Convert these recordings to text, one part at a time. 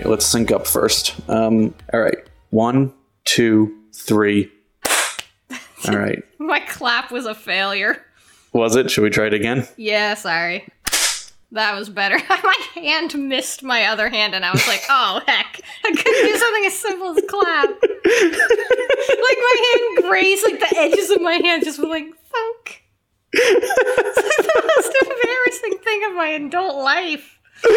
let's sync up first. All right. 1, 2, 3. All right. My clap was a failure. Was it? Should we try it again? Yeah, sorry. That was better. My hand missed my other hand, and I was like, oh, heck. I couldn't do something as simple as clap. Like, my hand grazed, like, the edges of my hand just were like, thunk. It's like the most embarrassing thing of my adult life.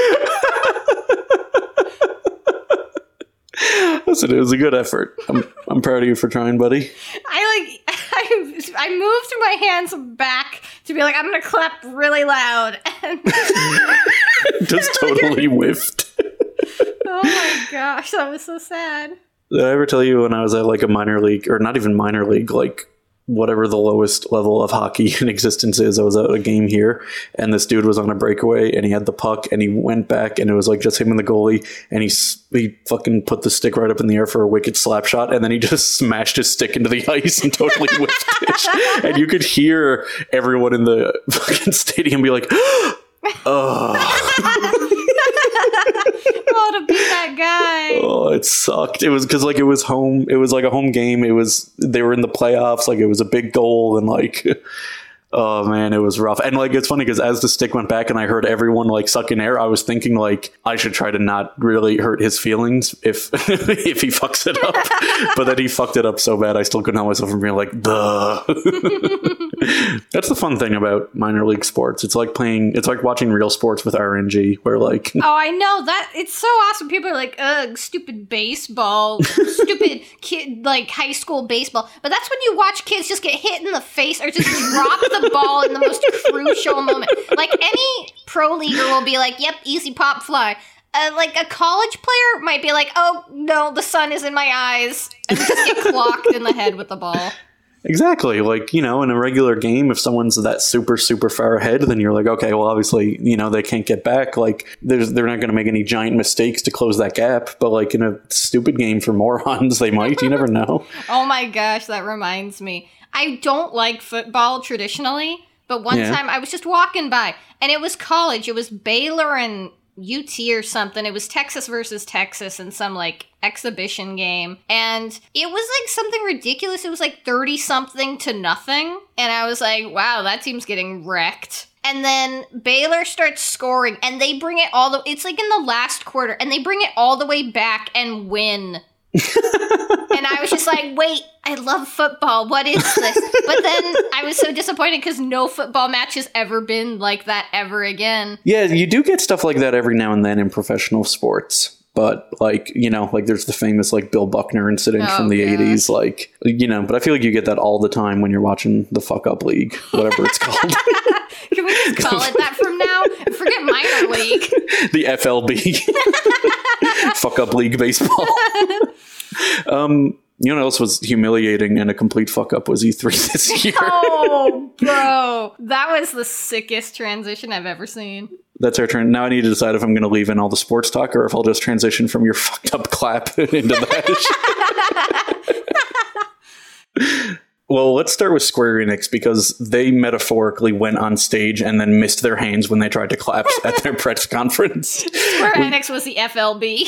Listen, it was a good effort. I'm proud of you for trying, buddy. I moved my hands back to be like, I'm gonna clap really loud, and just totally whiffed. Oh my gosh, that was so sad. Did I ever tell you when I was at like a minor league, or not even minor league, like whatever the lowest level of hockey in existence is, I was at a game here, and this dude was on a breakaway, and he had the puck, and he went back, and it was like just him and the goalie, and he fucking put the stick right up in the air for a wicked slap shot, and then he just smashed his stick into the ice and totally whiffed it. And you could hear everyone in the fucking stadium be like, oh. Oh, to be that guy. Oh, it sucked. It was because like it was home. It was like a home game. They were in the playoffs. Like it was a big goal, and like, oh man, it was rough. And like it's funny because as the stick went back and I heard everyone like sucking air, I was thinking like I should try to not really hurt his feelings if if he fucks it up. But then he fucked it up so bad, I still couldn't help myself from being like, duh. That's the fun thing about minor league sports. It's like watching real sports with RNG, where like, oh, I know that it's so awesome. People are like, ugh, stupid baseball, stupid kid, like high school baseball. But that's when you watch kids just get hit in the face or just drop the ball in the most crucial moment. Like any pro leaguer will be like, yep, easy pop fly. Like a college player might be like, oh no, the sun is in my eyes, and just get clocked in the head with the ball. Exactly. Like, in a regular game, if someone's that super, super far ahead, then you're like, okay, well, obviously, they can't get back. Like, they're not going to make any giant mistakes to close that gap. But like in a stupid game for morons, they might. You never know. Oh my gosh, that reminds me. I don't like football traditionally, but one time I was just walking by, and it was college. It was Baylor and UT or something. It was Texas versus Texas in some like exhibition game, and it was like something ridiculous. It was like 30-something to nothing, and I was like, wow, that team's getting wrecked. And then Baylor starts scoring, and they bring it it's like in the last quarter, and they bring it all the way back and win. And I was just like, wait, I love football. What is this? But then I was so disappointed because no football match has ever been like that ever again. Yeah, you do get stuff like that every now and then in professional sports. But like, like there's the famous like Bill Buckner incident from the 80s. Like, but I feel like you get that all the time when you're watching the Fuck Up League, whatever it's called. Can we just call it that from now? Forget minor league. The FLB. Fuck Up League baseball. You know what else was humiliating and a complete fuck up was E3 this year. Oh, bro. That was the sickest transition I've ever seen. That's our turn. Now I need to decide if I'm going to leave in all the sports talk or if I'll just transition from your fucked up clap into that. Well, let's start with Square Enix because they metaphorically went on stage and then missed their hands when they tried to clap at their press conference. Square Enix was the FLB.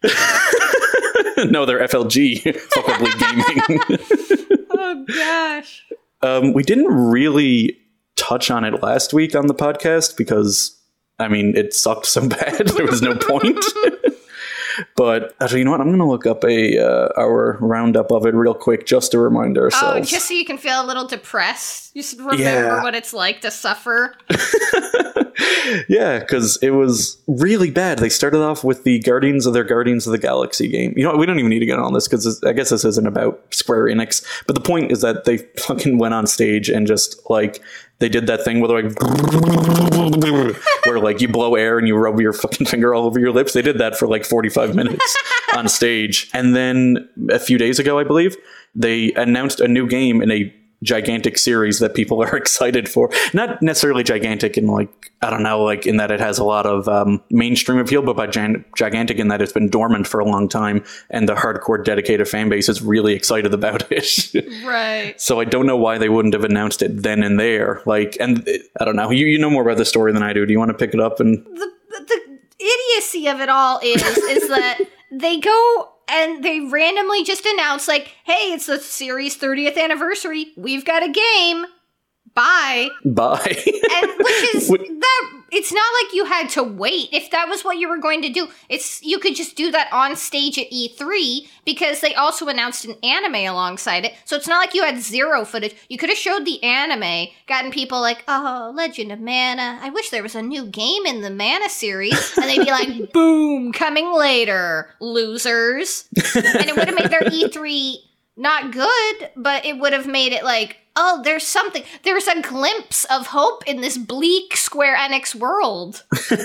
No, they're FLG. Fuck Up League Gaming. Oh, gosh. We didn't really touch on it last week on the podcast because, it sucked so bad. There was no point. But actually, you know what? I'm going to look up our roundup of it real quick just to remind ourselves. Oh, just so you can feel a little depressed. You should remember what it's like to suffer. Yeah, because it was really bad. They started off with the Guardians of the Galaxy game. You know what? We don't even need to get on this because I guess this isn't about Square Enix. But the point is that they fucking went on stage and just like they did that thing where they're like where like you blow air and you rub your fucking finger all over your lips. They did that for like 45 minutes on stage. And then a few days ago, I believe, they announced a new game in a gigantic series that people are excited for. Not necessarily gigantic in like, I don't know, like in that it has a lot of mainstream appeal, but by gigantic in that it's been dormant for a long time and the hardcore dedicated fan base is really excited about it. Right. So I don't know why they wouldn't have announced it then and there. Like, and I don't know, you know more about the story than I do. Do you want to pick it up? And idiocy of it all is that they go and they randomly just announce, like, hey, it's the series 30th anniversary. We've got a game. Bye. And which is that it's not like you had to wait. If that was what you were going to do, you could just do that on stage at E3 because they also announced an anime alongside it. So it's not like you had zero footage. You could have showed the anime, gotten people like, oh, Legend of Mana. I wish there was a new game in the Mana series. And they'd be like, boom, coming later, losers. And it would have made their E3 not good, but it would have made it like, oh, there's a glimpse of hope in this bleak Square Enix world.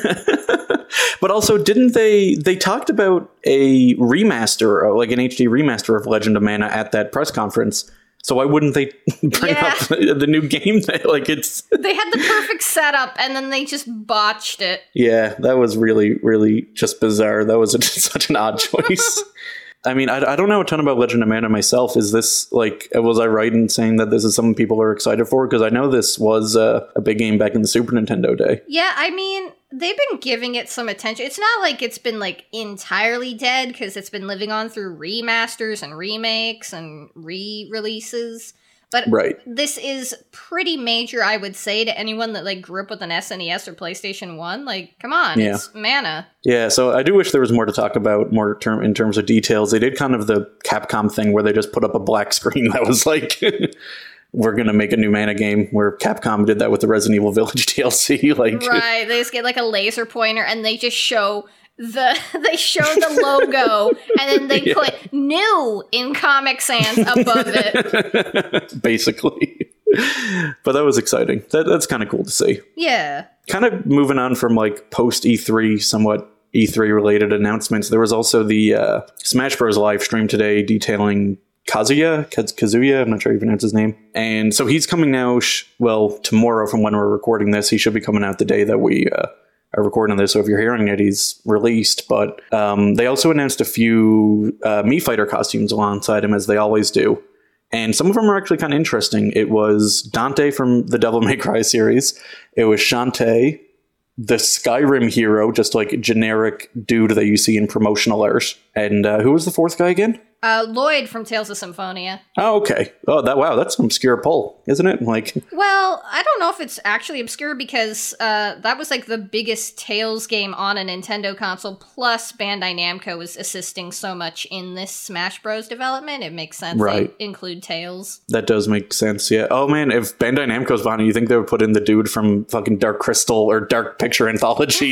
But also, didn't they talked about a remaster, like an HD remaster of Legend of Mana at that press conference. So why wouldn't they bring up the new game? Like they had the perfect setup and then they just botched it. Yeah, that was really, really just bizarre. That was such an odd choice. I mean, I don't know a ton about Legend of Mana myself. Is this, like, was I right in saying that this is something people are excited for? Because I know this was a big game back in the Super Nintendo day. Yeah, I mean, they've been giving it some attention. It's not like it's been, like, entirely dead, because it's been living on through remasters and remakes and re-releases. But This is pretty major, I would say, to anyone that, like, grew up with an SNES or PlayStation 1. Like, come on, It's Mana. Yeah, so I do wish there was more to talk about, in terms of details. They did kind of the Capcom thing where they just put up a black screen that was like, we're going to make a new Mana game, where Capcom did that with the Resident Evil Village DLC. Right, they just get, like, a laser pointer and they just show the logo and then they put new in Comic Sans above it. Basically. But that was exciting. That's kind of cool to see. Yeah. Kind of moving on from like post E3, somewhat E3 related announcements. There was also the Smash Bros. Live stream today detailing Kazuya, I'm not sure how you pronounce his name. And so he's coming now, tomorrow from when we're recording this. He should be coming out the day that we are recording this, so if you're hearing it, he's released. But they also announced a few Mii Fighter costumes alongside him, as they always do. And some of them are actually kind of interesting. It was Dante from the Devil May Cry series. It was Shantae, the Skyrim hero, just like generic dude that you see in promotional art. And who was the fourth guy again? Lloyd from Tales of Symphonia. Oh, okay. Oh, that's an obscure poll, isn't it? Well, I don't know if it's actually obscure because that was like the biggest Tales game on a Nintendo console. Plus, Bandai Namco was assisting so much in this Smash Bros. Development. It makes sense to include Tales. That does make sense. Yeah. Oh man, if Bandai Namco's behind it, you think they would put in the dude from fucking Dark Crystal or Dark Picture Anthology?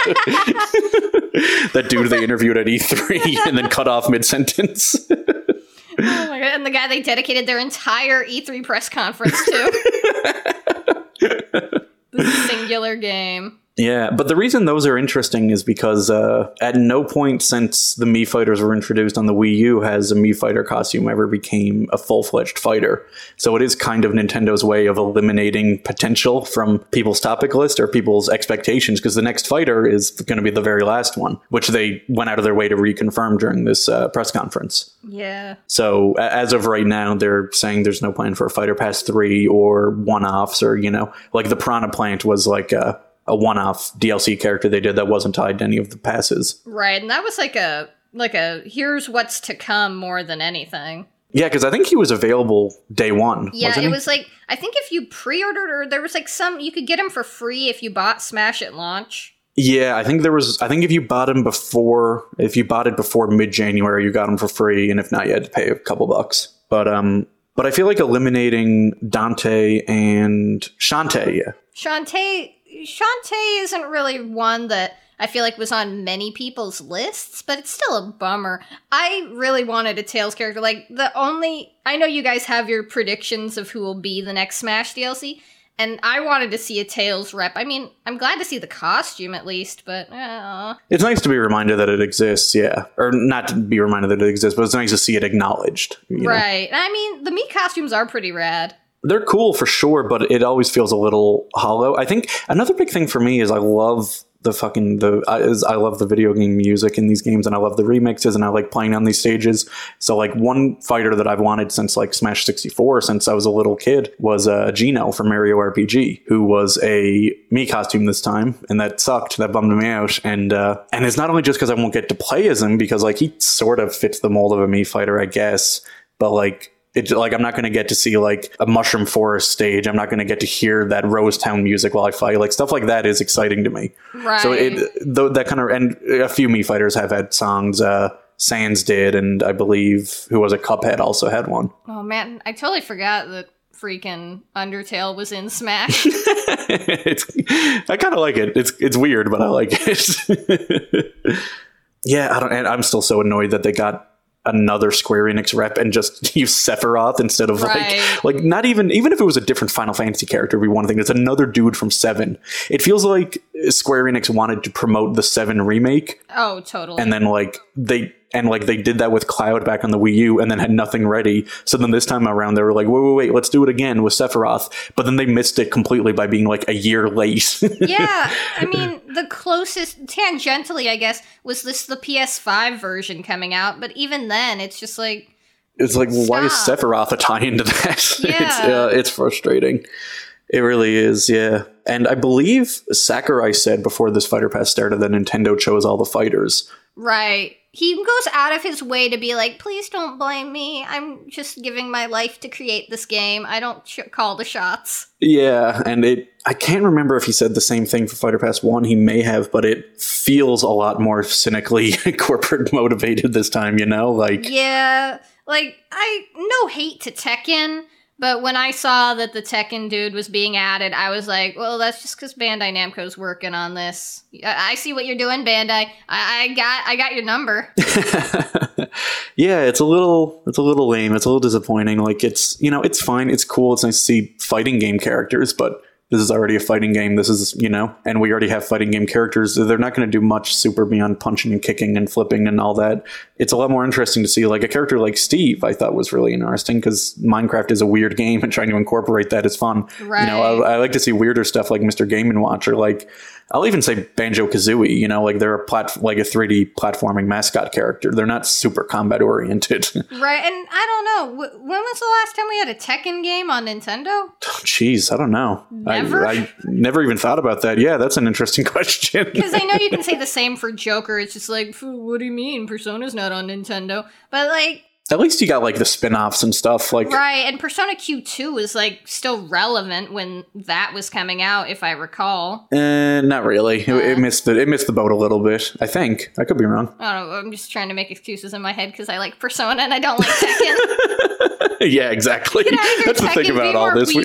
That dude they interviewed at E3 and then cut off mid-sentence. Oh my god, and the guy they dedicated their entire E3 press conference to. The singular game. Yeah, but the reason those are interesting is because at no point since the Mii Fighters were introduced on the Wii U has a Mii Fighter costume ever became a full-fledged fighter. So it is kind of Nintendo's way of eliminating potential from people's topic list or people's expectations, because the next fighter is going to be the very last one, which they went out of their way to reconfirm during this press conference. Yeah. So as of right now, they're saying there's no plan for a Fighter Pass 3 or one-offs or, like the Piranha Plant was like a one-off DLC character they did that wasn't tied to any of the passes. Right, and that was like a here's what's to come more than anything. Yeah, because I think he was available day one. Yeah, it was like, I think if you pre-ordered, or there was like you could get him for free if you bought Smash at launch. Yeah, I think if you bought it before mid-January, you got him for free, and if not, you had to pay a couple bucks. But I feel like eliminating Dante and Shantae, yeah. Shantae isn't really one that I feel like was on many people's lists, but it's still a bummer. I really wanted a Tails character. I know you guys have your predictions of who will be the next Smash DLC, and I wanted to see a Tails rep. I mean, I'm glad to see the costume at least, but it's nice to be reminded that it exists, yeah. Or not to be reminded that it exists, but it's nice to see it acknowledged. Right. I mean, the Mii costumes are pretty rad. They're cool for sure, but it always feels a little hollow. I think another big thing for me is I love I love the video game music in these games, and I love the remixes, and I like playing on these stages. So like one fighter that I've wanted since like Smash 64, since I was a little kid, was Gino from Mario RPG, who was a Mii costume this time, and that sucked. That bummed me out. And it's not only just because I won't get to play as him, because like he sort of fits the mold of a Mii fighter, I guess, but like it's like I'm not going to get to see like a Mushroom Forest stage. I'm not going to get to hear that Rose Town music while I fight. Like stuff like that is exciting to me. Right. So that kind of, and a few Mii fighters have had songs. Sans did, and I believe who was a Cuphead also had one. Oh man, I totally forgot that freaking Undertale was in Smash. I kind of like it. It's weird, but I like it. Yeah, and I'm still so annoyed that they got another Square Enix rep and just use Sephiroth instead of like not even if it was a different Final Fantasy character, it'd be one thing. It's another dude from 7. It feels like Square Enix wanted to promote the 7 remake. Oh, totally. And then they did that with Cloud back on the Wii U and then had nothing ready. So then this time around they were like, wait, let's do it again with Sephiroth. But then they missed it completely by being like a year late. Yeah, I mean, the closest, tangentially, I guess, was the PS5 version coming out. But even then, it's just like... It's like, well, why is Sephiroth a tie into that? Yeah. It's frustrating. It really is, yeah. And I believe Sakurai said before this Fighter Pass started that Nintendo chose all the fighters. Right. He goes out of his way to be like, please don't blame me. I'm just giving my life to create this game. I don't call the shots. Yeah, and I can't remember if he said the same thing for Fighter Pass 1. He may have, but it feels a lot more cynically corporate motivated this time, you know? Like, yeah, like, no hate to Tekken, but when I saw that the Tekken dude was being added, I was like, well, that's just because Bandai Namco's working on this. I see what you're doing, Bandai. I got your number. Yeah, it's a little lame. It's a little disappointing. Like, it's fine. It's cool. It's nice to see fighting game characters, but this is already a fighting game. This is, and we already have fighting game characters. They're not going to do much super beyond punching and kicking and flipping and all that. It's a lot more interesting to see like a character like Steve. I thought was really interesting because Minecraft is a weird game and trying to incorporate that is fun. Right. I like to see weirder stuff like Mr. Game & Watch or like, I'll even say Banjo-Kazooie, like they're a 3D platforming mascot character. They're not super combat oriented. Right, and I don't know. When was the last time we had a Tekken game on Nintendo? Oh, jeez, I don't know. Never? I never even thought about that. Yeah, that's an interesting question. Because I know you can say the same for Joker. It's just like, what do you mean? Persona's not on Nintendo. But like... At least you got like the spin-offs and stuff. Like, right, and Persona Q2 was like still relevant when that was coming out, if I recall. Not really. It missed the boat a little bit. I think. I could be wrong. I don't know. I'm just trying to make excuses in my head because I like Persona and I don't like Tekken. Yeah, exactly. That's the thing about all this.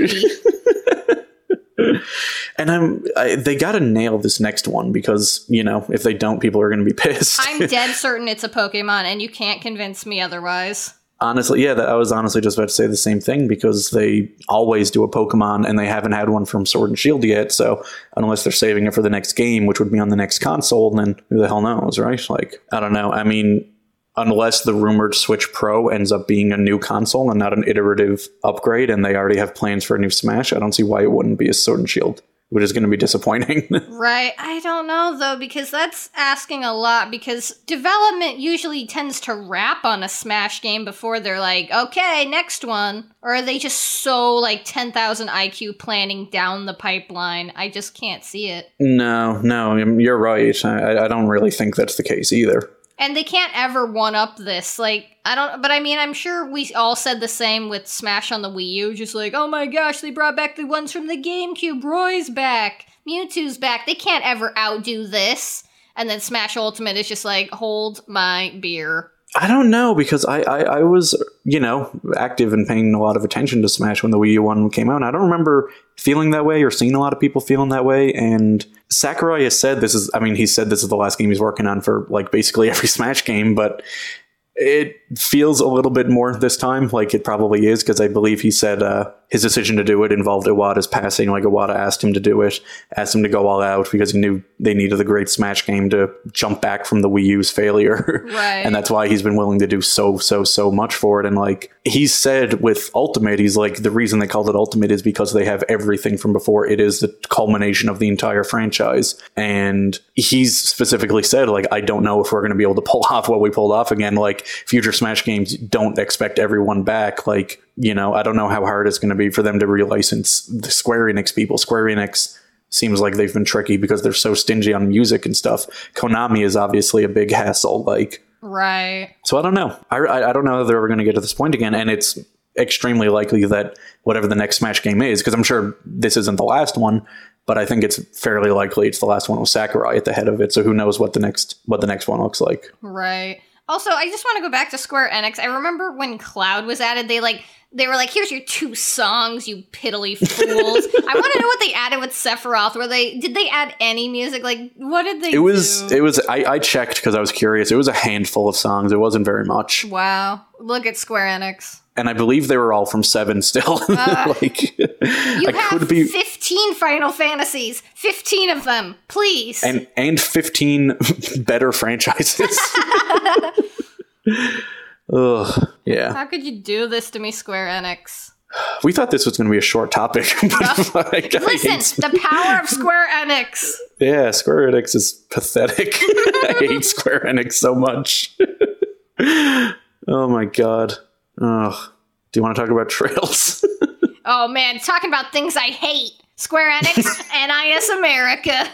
And they got to nail this next one because, if they don't, people are going to be pissed. I'm dead certain it's a Pokemon and you can't convince me otherwise. Honestly, yeah, I was honestly just about to say the same thing because they always do a Pokemon and they haven't had one from Sword and Shield yet. So unless they're saving it for the next game, which would be on the next console, then who the hell knows, right? Like, I don't know. I mean, unless the rumored Switch Pro ends up being a new console and not an iterative upgrade, and they already have plans for a new Smash, I don't see why it wouldn't be a Sword and Shield, which is going to be disappointing. Right. I don't know, though, because that's asking a lot, because development usually tends to wrap on a Smash game before they're like, okay, next one. Or are they just so, like, 10,000 IQ planning down the pipeline? I just can't see it. No, you're right. I don't really think that's the case either. And they can't ever one-up this. Like, I'm sure we all said the same with Smash on the Wii U. Just like, oh my gosh, they brought back the ones from the GameCube. Roy's back. Mewtwo's back. They can't ever outdo this. And then Smash Ultimate is just like, hold my beer. I don't know, because I was, active and paying a lot of attention to Smash when the Wii U one came out. And I don't remember feeling that way or seeing a lot of people feeling that way. And Sakurai has said he said this is the last game he's working on for like basically every Smash game, but it feels a little bit more this time like it probably is, because I believe he said his decision to do it involved Iwata's passing. Like, Iwata asked him to do it, asked him to go all out because he knew they needed the Great Smash game to jump back from the Wii U's failure. Right. And that's why he's been willing to do so much for it. And like he said with Ultimate, he's like, the reason they called it Ultimate is because they have everything from before. It is the culmination of the entire franchise. And he's specifically said, like, I don't know if we're going to be able to pull off what we pulled off again. Like, future Smash games don't expect everyone back. Like, you know, I don't know how hard it's going to be for them to relicense the Square Enix people. Square Enix seems like they've been tricky because they're so stingy on music and stuff. Konami is obviously a big hassle. Like, right. So I don't know. I don't know if they're ever going to get to this point again. And it's extremely likely that whatever the next Smash game is, because I'm sure this isn't the last one, but I think it's fairly likely it's the last one with Sakurai at the head of it. So who knows what the next one looks like. Right. Also, I just want to go back to Square Enix. I remember when Cloud was added, they were like, here's your 2 songs, you piddly fools. I want to know what they added with Sephiroth. Did they add any music? Like, what did they do? I checked because I was curious. It was a handful of songs. It wasn't very much. Wow. Look at Square Enix. And I believe they were all from 7 still. Like, you have 15 Final Fantasies. 15 of them, please. And 15 better franchises. Ugh, yeah. How could you do this to me, Square Enix? We thought this was going to be a short topic. But Listen, the power of Square Enix. Yeah, Square Enix is pathetic. I hate Square Enix so much. Oh my god. Oh, do you want to talk about Trails? Oh man, talking about things I hate. Square Enix, NIS America.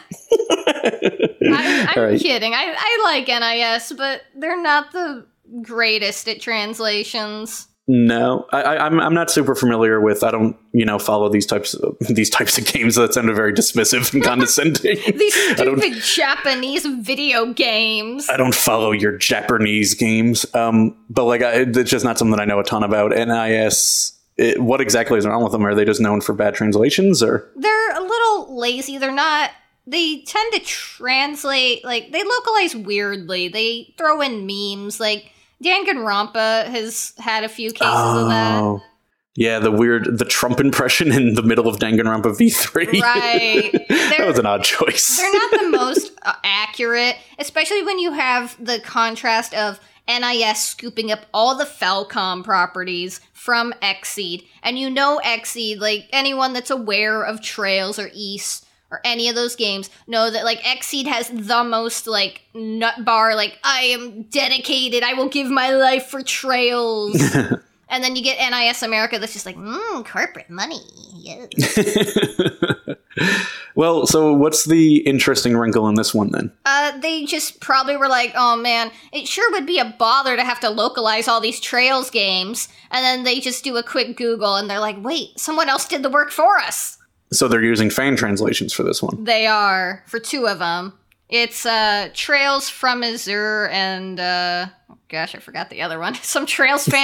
I'm right. Kidding. I like NIS, but they're not the greatest at translations. No, I'm not super familiar with. I don't, follow these types of games. That sounded very dismissive and condescending. These stupid Japanese video games. I don't follow your Japanese games. But like, it's just not something I know a ton about. NIS. What exactly is wrong with them? Are they just known for bad translations, or they're a little lazy? They're not. They tend to translate they localize weirdly. They throw in memes like. Danganronpa has had a few cases of that. Yeah, the Trump impression in the middle of Danganronpa V3. Right. That was an odd choice. They're not the most accurate, especially when you have the contrast of NIS scooping up all the Falcom properties from Xseed. And Xseed, like anyone that's aware of Trails or Ys or any of those games, know that, Xseed has the most, nut bar, I am dedicated, I will give my life for Trails. And then you get NIS America that's just corporate money. Yes. Well, so what's the interesting wrinkle in this one, then? They just probably were like, oh, man, it sure would be a bother to have to localize all these Trails games. And then they just do a quick Google, and they're like, wait, someone else did the work for us. So they're using fan translations for this one. They are, for 2 of them. It's Trails from Azure and, gosh, I forgot the other one. Some Trails fan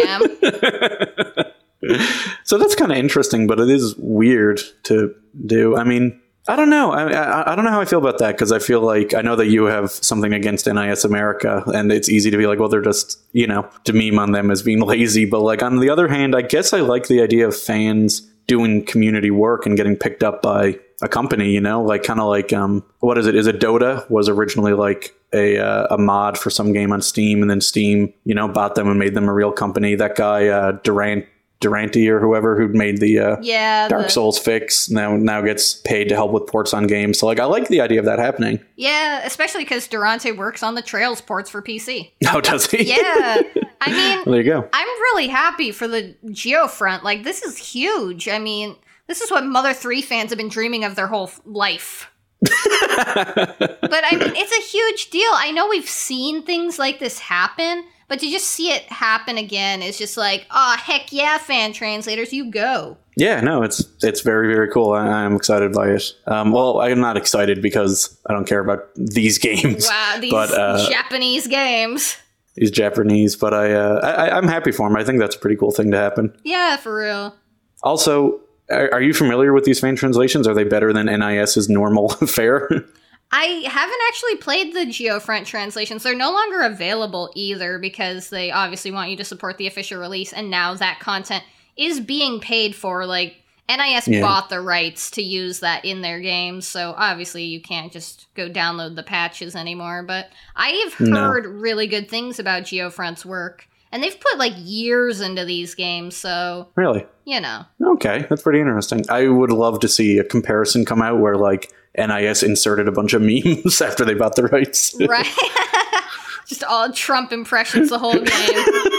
I am. So that's kind of interesting, but it is weird to do. I mean, I don't know. I don't know how I feel about that, because I feel like I know that you have something against NIS America, and it's easy to be like, well, they're just, to meme on them as being lazy. But on the other hand, I guess I like the idea of fans doing community work and getting picked up by a company, what is it? Is it Dota was originally a mod for some game on Steam, and then Steam, bought them and made them a real company. That guy, Durante or whoever who'd made the Dark Souls fix now gets paid to help with ports on games. So I like the idea of that happening. Yeah, especially because Durante works on the Trails ports for PC. Oh, does he? Yeah. I mean, well, there you go. I'm really happy for the Geo front. This is huge. I mean, this is what Mother 3 fans have been dreaming of their whole life. But I mean, it's a huge deal. I know we've seen things like this happen, but to just see it happen again is just heck yeah, fan translators, you go. Yeah, no, it's very, very cool. I'm excited by it. Well, I'm not excited because I don't care about these games. Wow, these Japanese games. He's Japanese, but I'm happy for him. I think that's a pretty cool thing to happen. Yeah, for real. Also, are you familiar with these fan translations? Are they better than NIS's normal fare? I haven't actually played the Geofront translations. They're no longer available either because they obviously want you to support the official release, and now that content is being paid for. Like, NIS bought the rights to use that in their games, so obviously you can't just go download the patches anymore. But I have heard really good things about Geofront's work, and they've put like years into these games, so... Really? You know. Okay, that's pretty interesting. I would love to see a comparison come out where like NIS inserted a bunch of memes after they bought the rights. Right. Just all Trump impressions the whole game.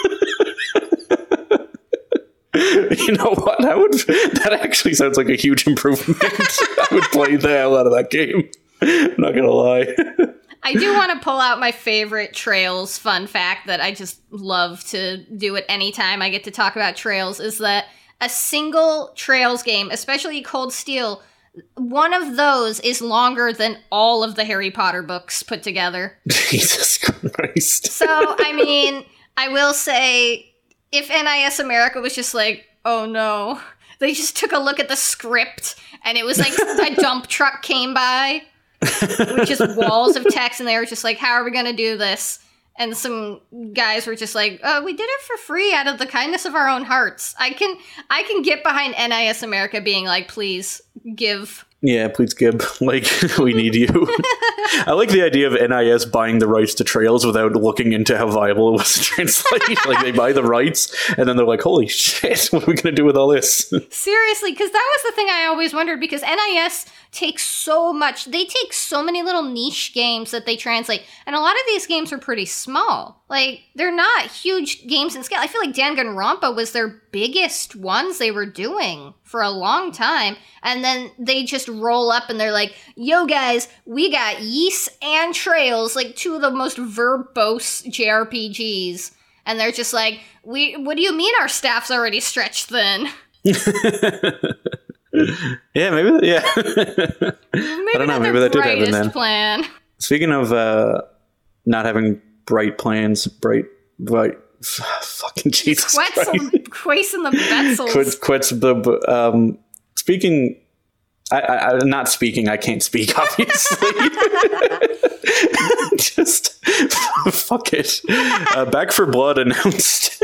You know what? That actually sounds like a huge improvement. I would play the hell out of that game. I'm not gonna lie. I do want to pull out my favorite Trails fun fact that I just love to do it anytime I get to talk about Trails, is that a single Trails game, especially Cold Steel, one of those is longer than all of the Harry Potter books put together. Jesus Christ. So, I mean, I will say, if NIS America was just like, oh no, they just took a look at the script and it was like a dump truck came by with just walls of text and they were just like, how are we going to do this? And some guys were just like, oh, we did it for free out of the kindness of our own hearts. I can get behind NIS America being like, please give. Yeah, please give. Like, we need you. I like the idea of NIS buying the rights to Trails without looking into how viable it was to translate. Like, they buy the rights, and then they're like, holy shit, what are we going to do with all this? Seriously, because that was the thing I always wondered, because NIS takes so much. They take so many little niche games that they translate, and a lot of these games are pretty small. Like, they're not huge games in scale. I feel like Danganronpa was their biggest ones they were doing for a long time, and then they just roll up and they're like, yo guys, we got Ys and Trails, like two of the most verbose JRPGs, and they're just like, what do you mean our staff's already stretched thin? Yeah, maybe, yeah. I don't know, maybe that did happen then. Plan. Speaking of not having bright plans, fucking Jesus Christ. Quace in the Betzels. Speaking, not speaking, I can't speak, obviously. Just, fuck it. Back 4 Blood announced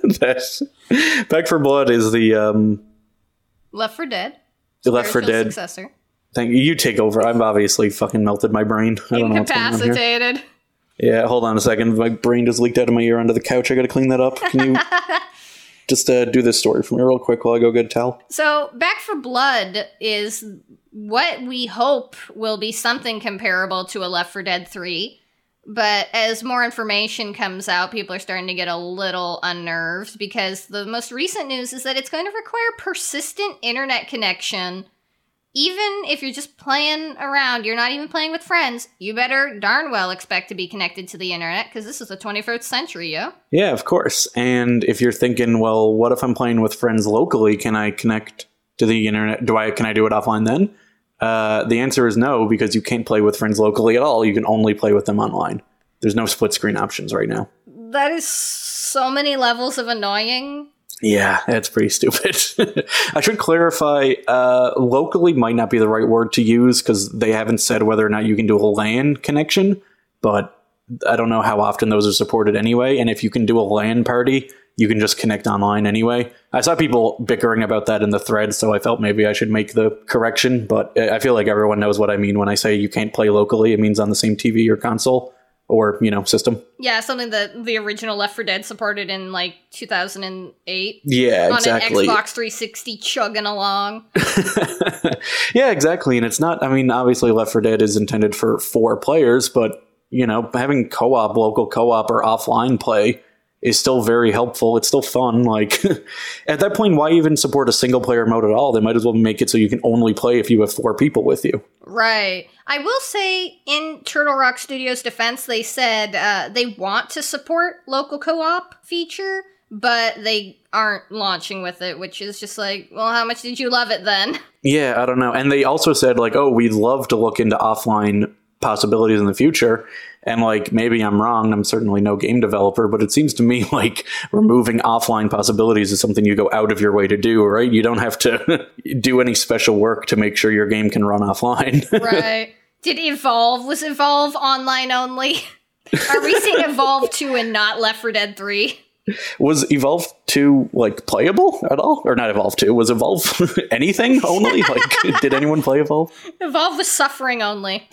that Back 4 Blood is the... Left 4 Dead. The Left 4 Dead. Successor. Thank you. You take over. I've obviously fucking melted my brain. I don't know what's going on here. Incapacitated. Yeah, hold on a second. My brain just leaked out of my ear onto the couch. I gotta clean that up. Can you just do this story for me real quick while I go get a towel? So, Back 4 Blood is what we hope will be something comparable to a Left 4 Dead 3. But as more information comes out, people are starting to get a little unnerved, because the most recent news is that it's going to require persistent internet connection. Even if you're just playing around, you're not even playing with friends, you better darn well expect to be connected to the internet, because this is the 21st century, yo. Yeah, of course. And if you're thinking, well, what if I'm playing with friends locally? Can I connect to the internet? Can I do it offline then? The answer is no, because you can't play with friends locally at all. You can only play with them online. There's no split screen options right now. That is so many levels of annoying. Yeah, that's pretty stupid. I should clarify, locally might not be the right word to use, because they haven't said whether or not you can do a LAN connection, but I don't know how often those are supported anyway, and if you can do a LAN party, you can just connect online anyway. I saw people bickering about that in the thread, so I felt maybe I should make the correction, but I feel like everyone knows what I mean when I say you can't play locally. It means on the same TV or console. Or, system. Yeah, something that the original Left 4 Dead supported in, 2008. Yeah, exactly. On an Xbox 360 chugging along. Yeah, exactly. And it's not, obviously Left 4 Dead is intended for 4 players, but, having co-op, local co-op, or offline play is still very helpful. It's still fun. Like, at that point, why even support a single-player mode at all? They might as well make it so you can only play if you have 4 people with you. Right. I will say, in Turtle Rock Studios' defense, they said they want to support local co-op feature, but they aren't launching with it, which is just like, well, how much did you love it then? Yeah, I don't know. And they also said, we'd love to look into offline possibilities in the future. And maybe I'm wrong. I'm certainly no game developer, but it seems to me like removing offline possibilities is something you go out of your way to do, right? You don't have to do any special work to make sure your game can run offline. Right. Was Evolve online only? Are we seeing Evolve 2 and not Left 4 Dead 3? Was Evolve 2 like playable at all? Or not Evolve 2? Was Evolve anything only? Like, did anyone play Evolve? Evolve was suffering only.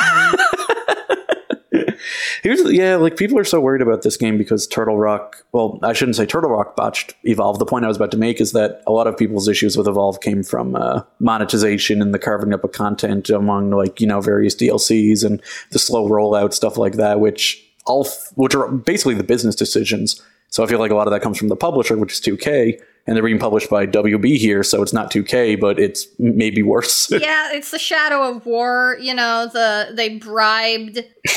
Like people are so worried about this game because Turtle Rock, well, I shouldn't say Turtle Rock botched Evolve. The point I was about to make is that a lot of people's issues with Evolve came from monetization and the carving up of content among various DLCs and the slow rollout, stuff like that, which are basically the business decisions. So I feel like a lot of that comes from the publisher, which is 2K, and they're being published by WB here, so it's not 2K, but it's maybe worse. Yeah, it's the Shadow of War. They bribed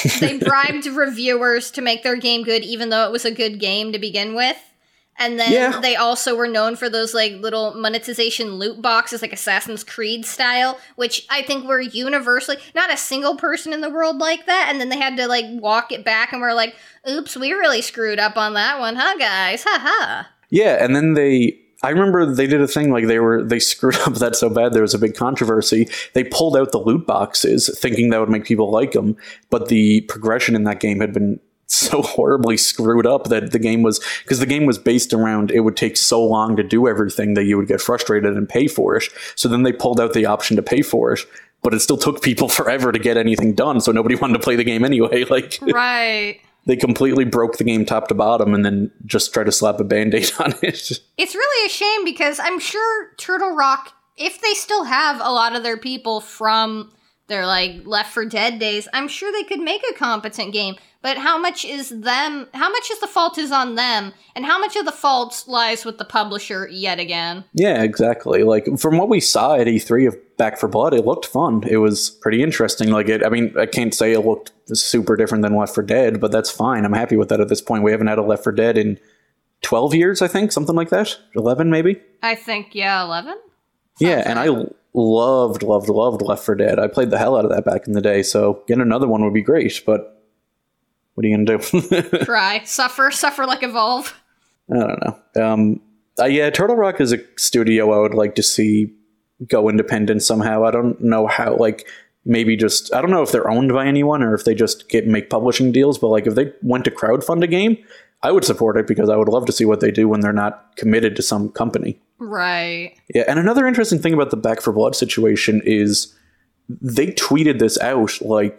reviewers to make their game good, even though it was a good game to begin with. And then they also were known for those little monetization loot boxes, like Assassin's Creed style, which I think were universally, not a single person in the world like that. And then they had to walk it back and were like, oops, we really screwed up on that one, huh, guys? Ha ha. Yeah, and then I remember they did a thing they screwed up that so bad there was a big controversy. They pulled out the loot boxes thinking that would make people like them, but the progression in that game had been so horribly screwed up that the game was based around it would take so long to do everything that you would get frustrated and pay for it. So then they pulled out the option to pay for it, but it still took people forever to get anything done. So nobody wanted to play the game anyway. Right. They completely broke the game top to bottom and then just tried to slap a Band-Aid on it. It's really a shame because I'm sure Turtle Rock, if they still have a lot of their people from their Left 4 Dead days, I'm sure they could make a competent game. But how much is the fault is on them, and how much of the fault lies with the publisher yet again? Yeah, exactly. From what we saw at E3 of Back 4 Blood, it looked fun. It was pretty interesting. I can't say it looked super different than Left 4 Dead, but that's fine. I'm happy with that at this point. We haven't had a Left 4 Dead in 12 years, I think, something like that. 11 maybe? I think, 11. Yeah, and I loved Left 4 Dead. I played the hell out of that back in the day, so getting another one would be great, but what are you going to do? Try. Suffer like Evolve. I don't know. Turtle Rock is a studio I would like to see go independent somehow. I don't know how, maybe just, I don't know if they're owned by anyone or if they just make publishing deals, but if they went to crowdfund a game, I would support it because I would love to see what they do when they're not committed to some company. Right. Yeah, and another interesting thing about the Back 4 Blood situation is they tweeted this out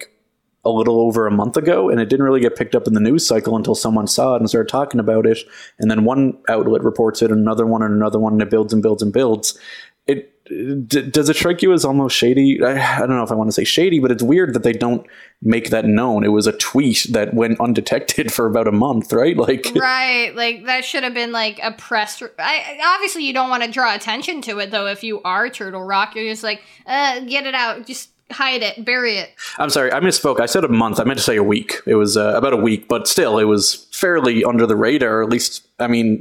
a little over a month ago, and it didn't really get picked up in the news cycle until someone saw it and started talking about it. And then one outlet reports it, and another one, and it builds and builds and builds. Does it strike you as almost shady? I don't know if I want to say shady, but it's weird that they don't make that known. It was a tweet that went undetected for about a month, right? Right. That should have been a press. Obviously, you don't want to draw attention to it, though. If you are Turtle Rock, you're just get it out. Just hide it, bury it. I'm sorry, I misspoke. I said a month. I meant to say a week. It was about a week, but still, it was fairly under the radar, at least, and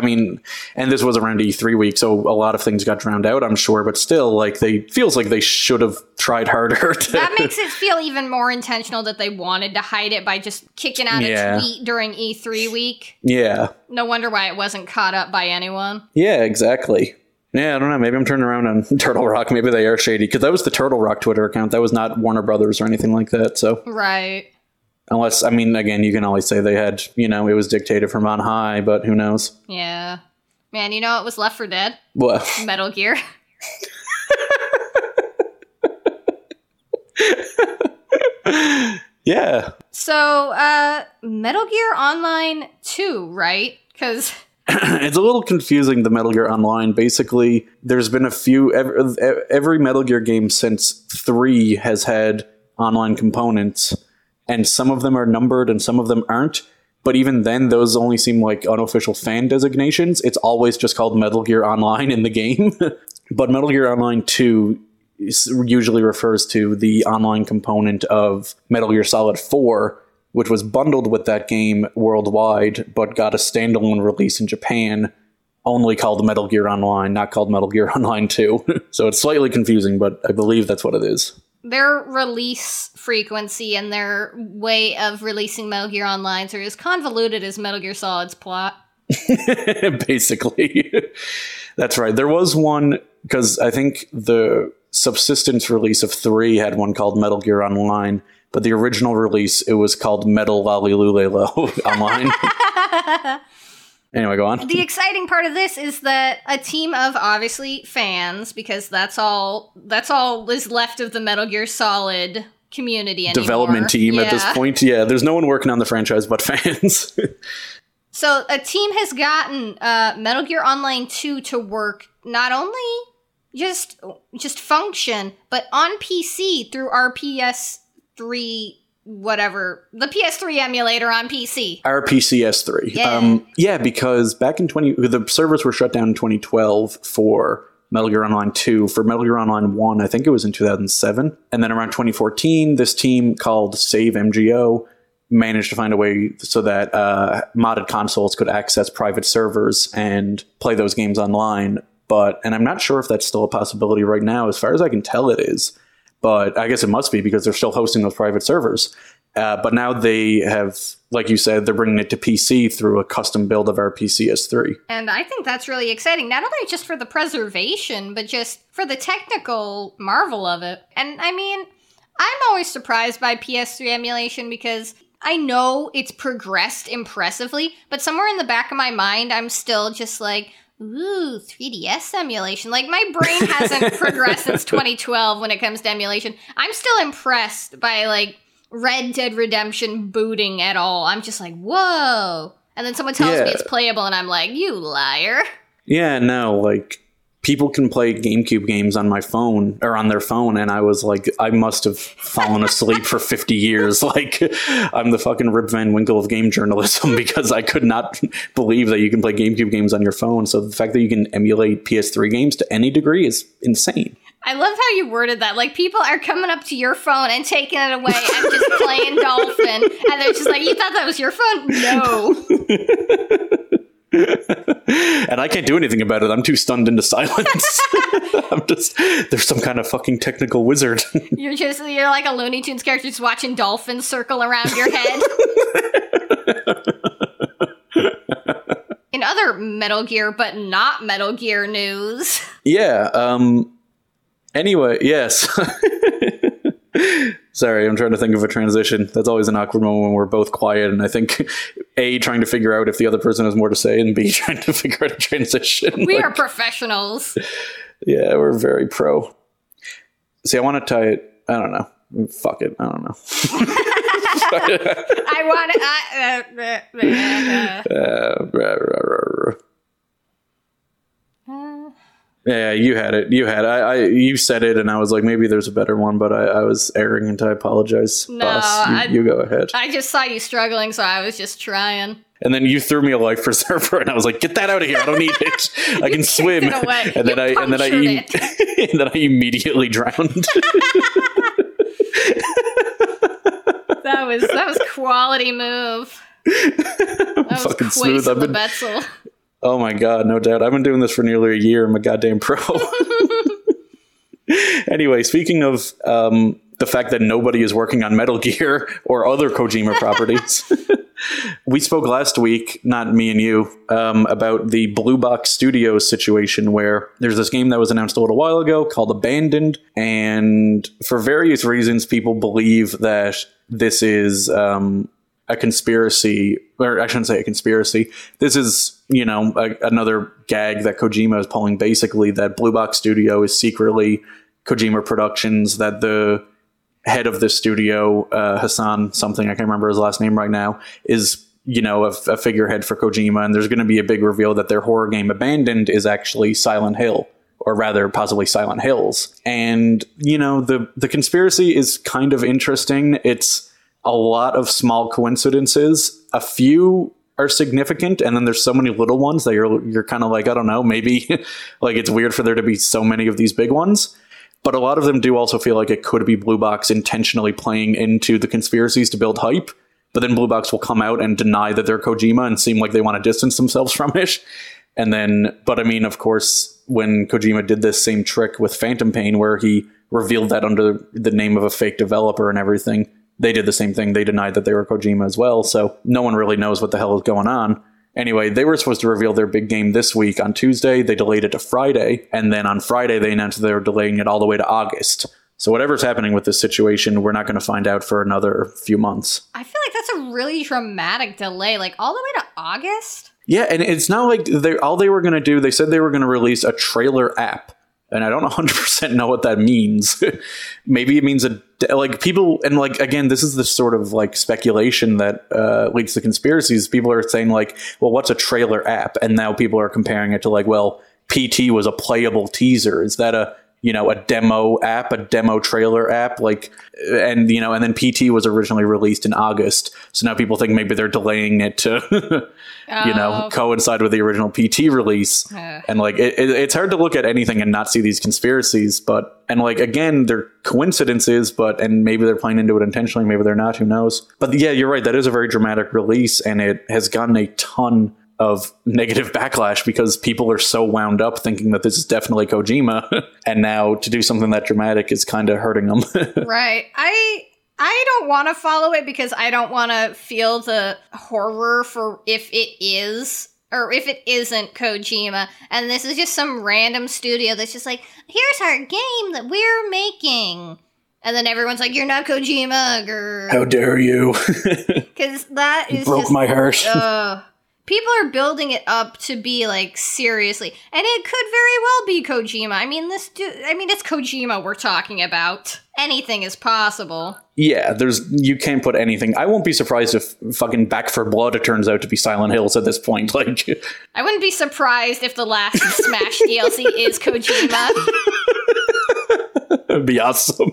this was around E3 week, so a lot of things got drowned out, I'm sure, but still, feels like they should have tried harder. That makes it feel even more intentional that they wanted to hide it by just kicking out a tweet during E3 week. Yeah. No wonder why it wasn't caught up by anyone. Yeah, exactly. Yeah, I don't know. Maybe I'm turning around on Turtle Rock. Maybe they are shady. Because that was the Turtle Rock Twitter account. That was not Warner Brothers or anything like that. So right. Unless, again, you can always say they had, it was dictated from on high, but who knows? Yeah. Man, it was Left 4 Dead? What? Metal Gear. Yeah. So, Metal Gear Online 2, right? Because... It's a little confusing, the Metal Gear Online. Basically, there's been a few... Every Metal Gear game since 3 has had online components, and some of them are numbered and some of them aren't. But even then, those only seem like unofficial fan designations. It's always just called Metal Gear Online in the game. But Metal Gear Online 2 usually refers to the online component of Metal Gear Solid 4, which was bundled with that game worldwide, but got a standalone release in Japan, only called Metal Gear Online, not called Metal Gear Online 2. So it's slightly confusing, but I believe that's what it is. Their release frequency and their way of releasing Metal Gear Online are as convoluted as Metal Gear Solid's plot. Basically. That's right. There was one, because I think the subsistence release of 3 had one called Metal Gear Online, but the original release, it was called Metal Lolly Lulelo Online. Anyway, go on. The exciting part of this is that a team of, obviously, fans, because that's all is left of the Metal Gear Solid community anymore. Development team at this point. Yeah, there's no one working on the franchise but fans. So a team has gotten Metal Gear Online 2 to work not only just function, but on PC through our PS3 whatever, the PS3 emulator on PC. RPCS3. Yeah, because back in the servers were shut down in 2012 for Metal Gear Online 2. For Metal Gear Online 1, I think it was in 2007. And then around 2014, this team called Save MGO managed to find a way so that modded consoles could access private servers and play those games online. And I'm not sure if that's still a possibility right now. As far as I can tell, it is. But I guess it must be because they're still hosting those private servers. But now they have, like you said, they're bringing it to PC through a custom build of RPCS3. And I think that's really exciting, not only just for the preservation, but just for the technical marvel of it. And I mean, I'm always surprised by PS3 emulation because I know it's progressed impressively, but somewhere in the back of my mind, I'm still just like, ooh, 3DS emulation. Like, my brain hasn't progressed since 2012 when it comes to emulation. I'm still impressed by, like, Red Dead Redemption booting at all. I'm just like, whoa. And then someone tells me it's playable, and I'm like, you liar. Yeah, no, like, people can play GameCube games on my phone, or on their phone, and I was like, I must have fallen asleep for 50 years. Like, I'm the fucking Rip Van Winkle of game journalism because I could not believe that you can play GameCube games on your phone. So the fact that you can emulate PS3 games to any degree is insane. I love how you worded that. Like, people are coming up to your phone and taking it away and just playing Dolphin. And they're just like, you thought that was your phone? No. And I can't do anything about it. I'm too stunned into silence. There's some kind of fucking technical wizard. You're like a Looney Tunes character just watching dolphins circle around your head. In other Metal Gear, but not Metal Gear news. Yeah, anyway, yes. Sorry, I'm trying to think of a transition. That's always an awkward moment when we're both quiet, and I think A, trying to figure out if the other person has more to say, and B, trying to figure out a transition. We are professionals. Yeah, we're very pro. See, I want to tie it. I don't know. Fuck it. I don't know. I want to... Yeah, you had it. You said it, and I was like, maybe there's a better one, but I was arrogant. I apologize. No, boss. You go ahead. I just saw you struggling, so I was just trying. And then you threw me a life preserver, and I was like, "Get that out of here! I don't need it. I can swim." And then I immediately drowned. That was quality move. That was fucking smooth. I've been Betzel. Oh my God, no doubt. I've been doing this for nearly a year. I'm a goddamn pro. Anyway, speaking of the fact that nobody is working on Metal Gear or other Kojima properties, we spoke last week, not me and you, about the Blue Box Studios situation where there's this game that was announced a little while ago called Abandoned. And for various reasons, people believe that this is a conspiracy, or I shouldn't say a conspiracy. This is, another gag that Kojima is pulling, basically, that Blue Box Studio is secretly Kojima Productions, that the head of this studio, Hassan something, I can't remember his last name right now, is, a figurehead for Kojima, and there's going to be a big reveal that their horror game Abandoned is actually Silent Hill, or rather, possibly Silent Hills. And, the conspiracy is kind of interesting. It's a lot of small coincidences. A few are significant, and then there's so many little ones that you're kind of like, I don't know, maybe like it's weird for there to be so many of these big ones. But a lot of them do also feel like it could be Blue Box intentionally playing into the conspiracies to build hype. But then Blue Box will come out and deny that they're Kojima and seem like they want to distance themselves from it. And then, but I mean, of course, when Kojima did this same trick with Phantom Pain, where he revealed that under the name of a fake developer and everything, they did the same thing. They denied that they were Kojima as well. So no one really knows what the hell is going on. Anyway, they were supposed to reveal their big game this week on Tuesday. They delayed it to Friday. And then on Friday, they announced they were delaying it all the way to August. So whatever's happening with this situation, we're not going to find out for another few months. I feel like that's a really dramatic delay. Like, all the way to August? Yeah, and it's not like all they were going to do. They said they were going to release a trailer app, and I don't 100% know what that means. Maybe it means like people, and like again, this is the sort of like speculation that leads to conspiracies. People are saying like, well, what's a trailer app? And now people are comparing it to like, well, PT was a playable teaser. Is that a demo app, a demo trailer app, like, and then PT was originally released in August. So now people think maybe they're delaying it to, coincide with the original PT release. And like, it's hard to look at anything and not see these conspiracies, and like, again, they're coincidences, and maybe they're playing into it intentionally. Maybe they're not, who knows? But yeah, you're right. That is a very dramatic release, and it has gotten a ton of negative backlash because people are so wound up thinking that this is definitely Kojima, and now to do something that dramatic is kind of hurting them. Right. I don't want to follow it because I don't want to feel the horror for if it is or if it isn't Kojima, and this is just some random studio that's just like, here's our game that we're making. And then everyone's like, you're not Kojima. Grr. How dare you? Because that is broke my heart. People are building it up to be like, seriously, and it could very well be Kojima. I mean, it's Kojima we're talking about. Anything is possible. Yeah, you can't put anything. I won't be surprised if fucking Back 4 Blood it turns out to be Silent Hills at this point. Like, I wouldn't be surprised if the last Smash DLC is Kojima. That'd be awesome.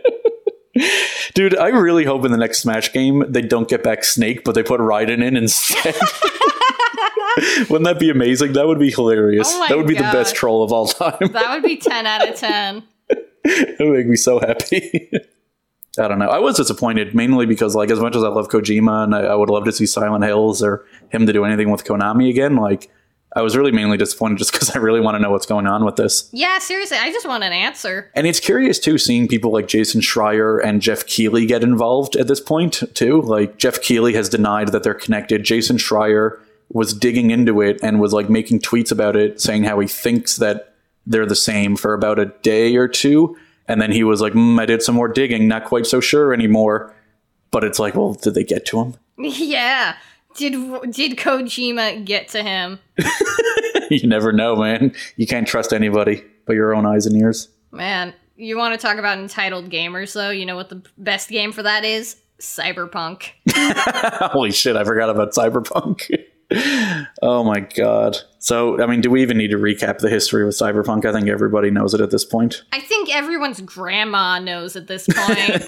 Dude, I really hope in the next Smash game they don't get back Snake, but they put Raiden in instead. Wouldn't that be amazing? That would be hilarious. Oh, that would be the best troll of all time. That would be 10 out of 10. It would make me so happy. I don't know. I was disappointed mainly because, like, as much as I love Kojima and I would love to see Silent Hills or him to do anything with Konami again, like, I was really mainly disappointed just because I really want to know what's going on with this. Yeah, seriously, I just want an answer. And it's curious, too, seeing people like Jason Schreier and Jeff Keighley get involved at this point, too. Like, Jeff Keighley has denied that they're connected. Jason Schreier was digging into it and was, like, making tweets about it, saying how he thinks that they're the same for about a day or two. And then he was like, I did some more digging, not quite so sure anymore. But it's like, well, did they get to him? Yeah. Did Kojima get to him? You never know, man. You can't trust anybody but your own eyes and ears. Man, you want to talk about entitled gamers, though? You know what the best game for that is? Cyberpunk. Holy shit, I forgot about Cyberpunk. Oh my god. So, I mean, do we even need to recap the history of Cyberpunk? I think everybody knows it at this point. I think everyone's grandma knows at this point.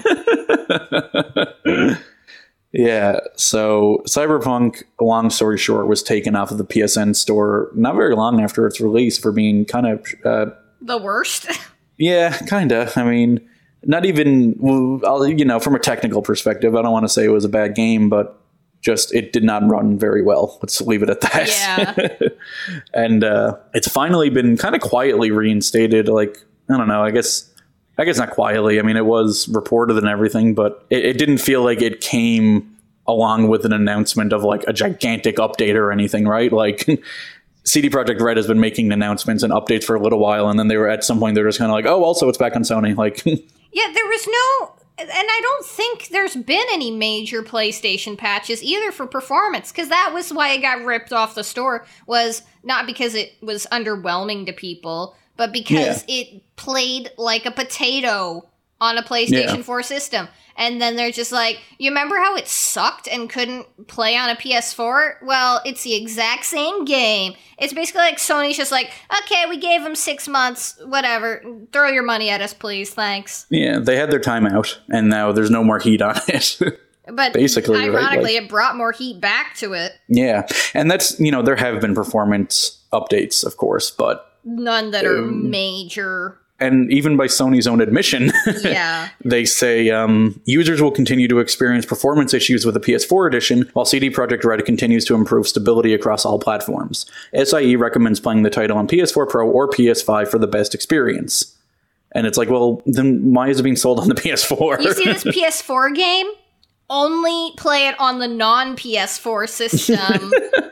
Yeah, so Cyberpunk, long story short, was taken off of the PSN store not very long after its release for being kind of... the worst? Yeah, kind of. I mean, not even, from a technical perspective, I don't want to say it was a bad game, but just it did not run very well. Let's leave it at that. Yeah. And it's finally been kind of quietly reinstated, like, I don't know, I guess not quietly. I mean, it was reported and everything, but it didn't feel like it came along with an announcement of like a gigantic update or anything, right? Like CD Projekt Red has been making announcements and updates for a little while, and then they were at some point they're just kind of like, oh, also it's back on Sony. Like, yeah, there was no, and I don't think there's been any major PlayStation patches either for performance, because that was why it got ripped off the store, was not because it was underwhelming to people, but because it played like a potato on a PlayStation 4 system. And then they're just like, you remember how it sucked and couldn't play on a PS4? Well, it's the exact same game. It's basically like Sony's just like, okay, we gave them 6 months, whatever. Throw your money at us, please. Thanks. Yeah, they had their time out, and now there's no more heat on it. But basically, ironically, it brought more heat back to it. Yeah, and that's, there have been performance updates, of course, but none that are major. And even by Sony's own admission, they say users will continue to experience performance issues with the PS4 edition, while CD Projekt Red continues to improve stability across all platforms. SIE recommends playing the title on PS4 Pro or PS5 for the best experience. And it's like, well, then why is it being sold on the PS4? You see this PS4 game? Only play it on the non-PS4 system.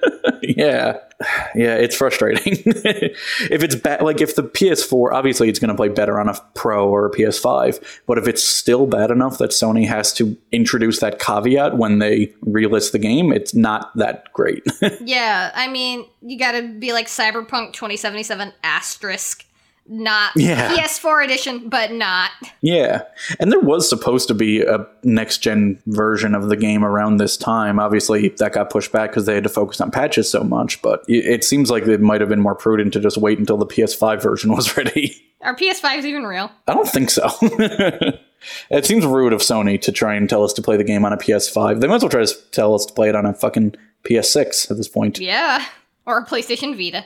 Yeah. Yeah, it's frustrating. If it's bad, like if the PS4, obviously it's going to play better on a Pro or a PS5, but if it's still bad enough that Sony has to introduce that caveat when they relist the game, it's not that great. Yeah, I mean, you gotta be like Cyberpunk 2077 asterisk. Not PS4 edition, but not. Yeah. And there was supposed to be a next-gen version of the game around this time. Obviously, that got pushed back because they had to focus on patches so much. But it seems like it might have been more prudent to just wait until the PS5 version was ready. Are PS5s even real? I don't think so. It seems rude of Sony to try and tell us to play the game on a PS5. They might as well try to tell us to play it on a fucking PS6 at this point. Yeah. Or a PlayStation Vita.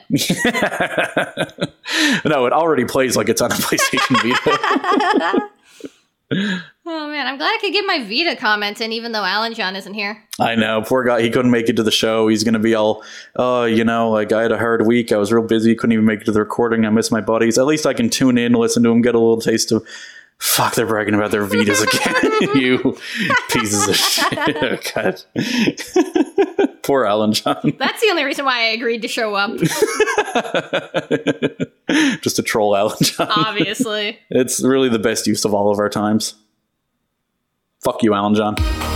No, it already plays like it's on a PlayStation Vita. Oh man, I'm glad I could get my Vita comments in even though Alan John isn't here. I know, poor guy. He couldn't make it to the show. He's going to be all, like I had a hard week. I was real busy. Couldn't even make it to the recording. I miss my buddies. At least I can tune in, listen to them, get a little taste of... Fuck, they're bragging about their Vitas again. You pieces of shit. God. Poor Alan John. That's the only reason why I agreed to show up. Just to troll Alan John. Obviously. It's really the best use of all of our times. Fuck you, Alan John.